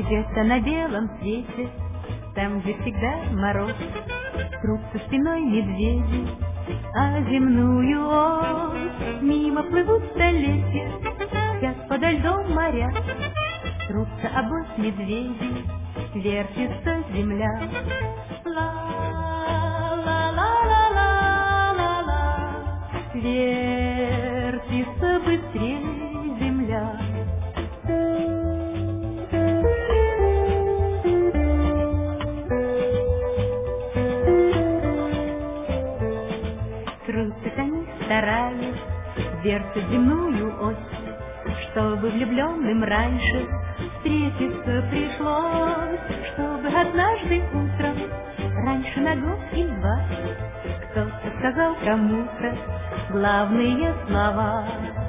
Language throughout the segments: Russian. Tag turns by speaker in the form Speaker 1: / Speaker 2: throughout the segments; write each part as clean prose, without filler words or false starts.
Speaker 1: Где-то на белом свете, там, где всегда мороз, трутся спиной медведи, а земную ось. Мимо плывут столетия, спят подо льдом моря, трутся обось медведи, вертится земля. Ла-ла-ла-ла-ла-ла, вертится быстрее земля. Крутят они, стараясь, вертят земную ось, чтобы влюбленным раньше встретиться пришлось, чтобы однажды утром, раньше на год и два, кто-то сказал кому-то главные слова.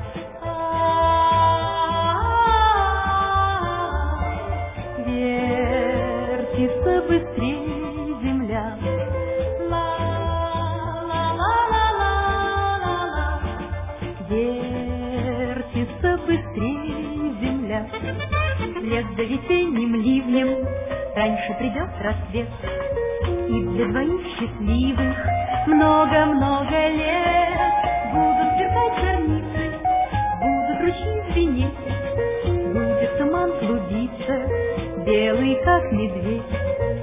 Speaker 1: Вертится быстрее земля. Вертится быстрее земля. Вслед за весенним ливнем раньше придет рассвет, и для двоих счастливых много-много лет будут сверкать зорницы, будут ручьи звенеть, будет туман клубиться, белый как медведь.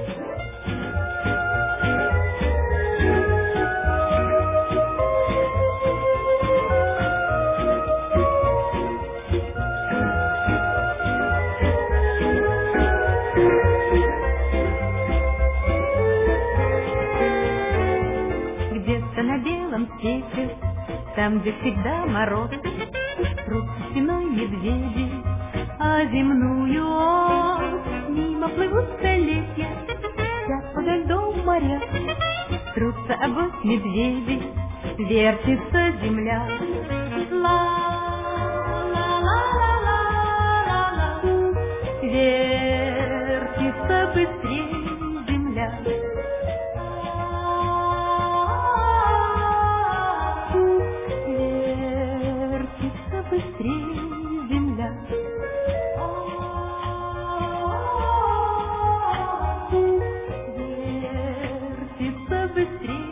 Speaker 1: Где-то на белом свете, там, где всегда мороз, трутся спиной медведи, а земную ось. Мимо плывут столетия, спят подо льдом моря, трутся обось медведи, вертится земля. Ла-ла-ла-ла-ла-ла, вертится быстрее земля. Быстрее земля. Вертится быстрее.